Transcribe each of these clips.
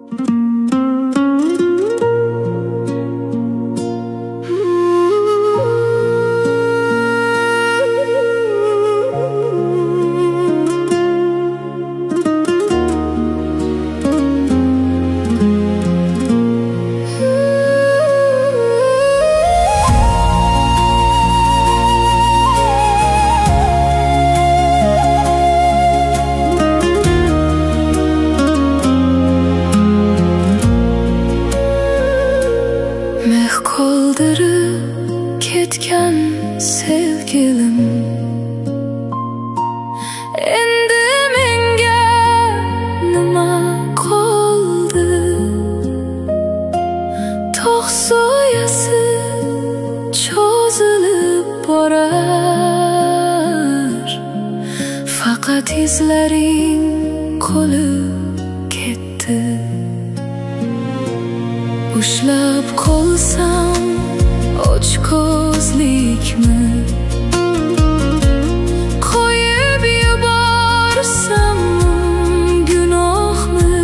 Qoldirib ketgan sevgilim endi menga nima qoldi? Tog' soyasi cho'zilib borar, faqat izlaring qolib ketdi. Ushlab qolsam ochko'zlikmi, qo'yib yuborsam gunohmi?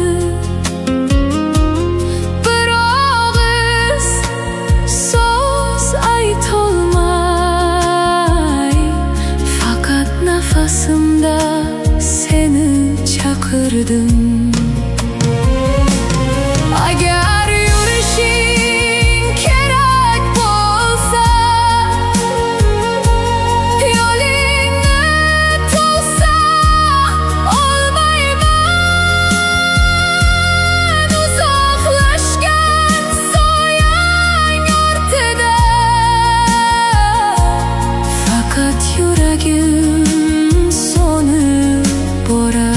Bir og'iz so'z aytolmay, faqat nafasimda seni chaqirdim. Agar yurishing kerak bo'lsa, yo'lingni to'sa olmayman. Uzoqlashgan soyang ortida faqat yuragim so'nib borar.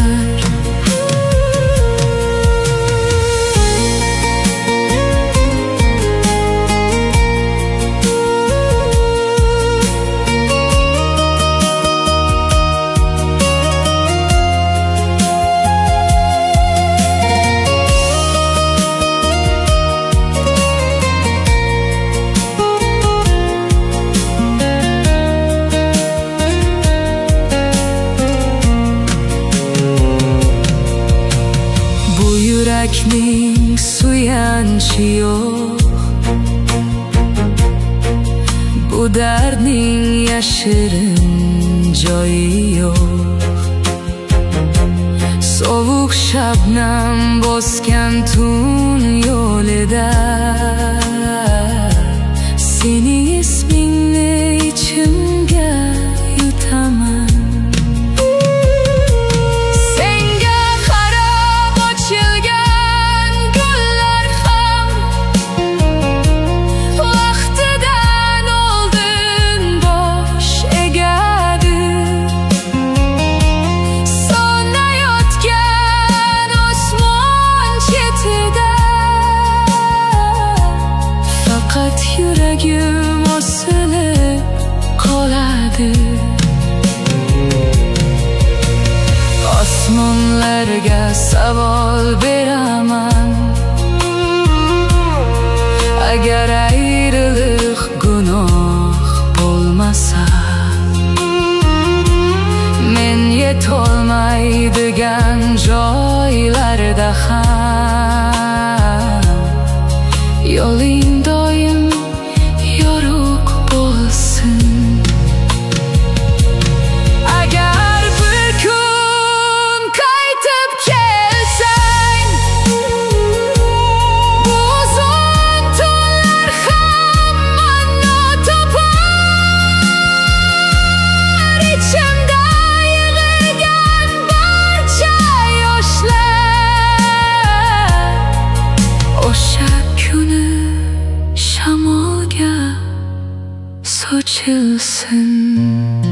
Yurakning suyanchi yo'q, bu dardning yashirin joyi yo'q. Sovuq shabnam bosgan tun yo'lida sening ismingni ichimga yutaman. Yuragim osilib qoladi. Osmonlarga savol beraman, agar ayriliq gunoh bo'lmasa, men yetolmaydigan joylarda ham yo'ling doim yorug' bo'lsin. Agar bir kun qaytib kelsang, bu uzun tunlar hamma notopar. Ichimda yig'ilgan barcha yoshlar o'sha kuni shamolga sochilsin.